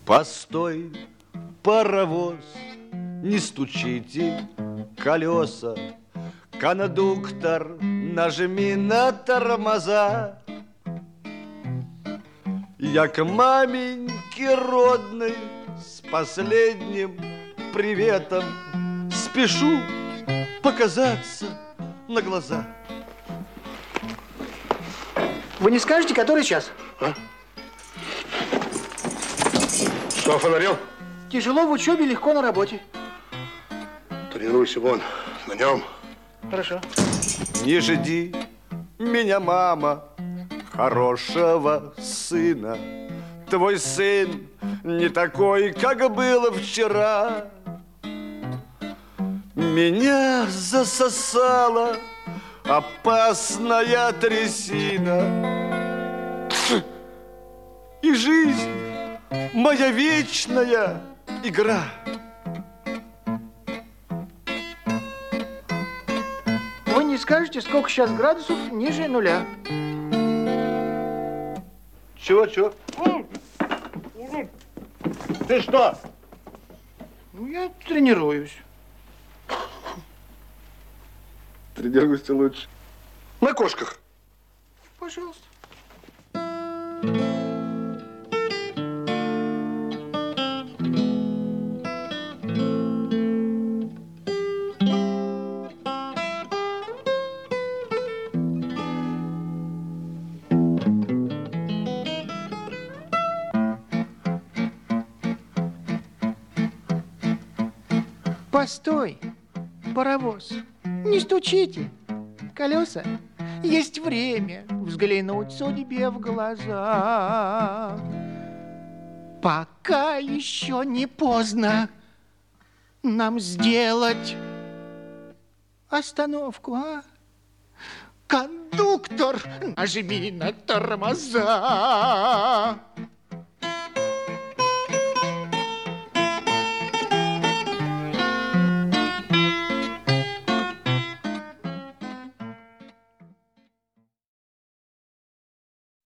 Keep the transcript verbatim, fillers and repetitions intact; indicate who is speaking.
Speaker 1: Постой, паровоз, не стучите колеса. Кондуктор, нажми на тормоза. Я к маменьке родной с последним приветом спешу показаться на глаза.
Speaker 2: Вы не скажете, который час?
Speaker 3: А? Что, фонарем?
Speaker 2: Тяжело в учебе, легко на работе.
Speaker 3: Тренируйся вон, на нем.
Speaker 2: Хорошо.
Speaker 1: Не жди меня, мама, хорошего сына. Твой сын не такой, как было вчера. Меня засосала опасная трясина. И жизнь моя вечная игра.
Speaker 2: Вы не скажете, сколько сейчас градусов ниже нуля?
Speaker 3: Чего, чего? Ты что?
Speaker 2: Ну, я тренируюсь.
Speaker 3: Тренируйся лучше. На кошках.
Speaker 2: Пожалуйста. Постой, паровоз, не стучите колеса. Есть время взглянуть судьбе в глаза. Пока еще не поздно нам сделать остановку, а? Кондуктор, нажми на тормоза.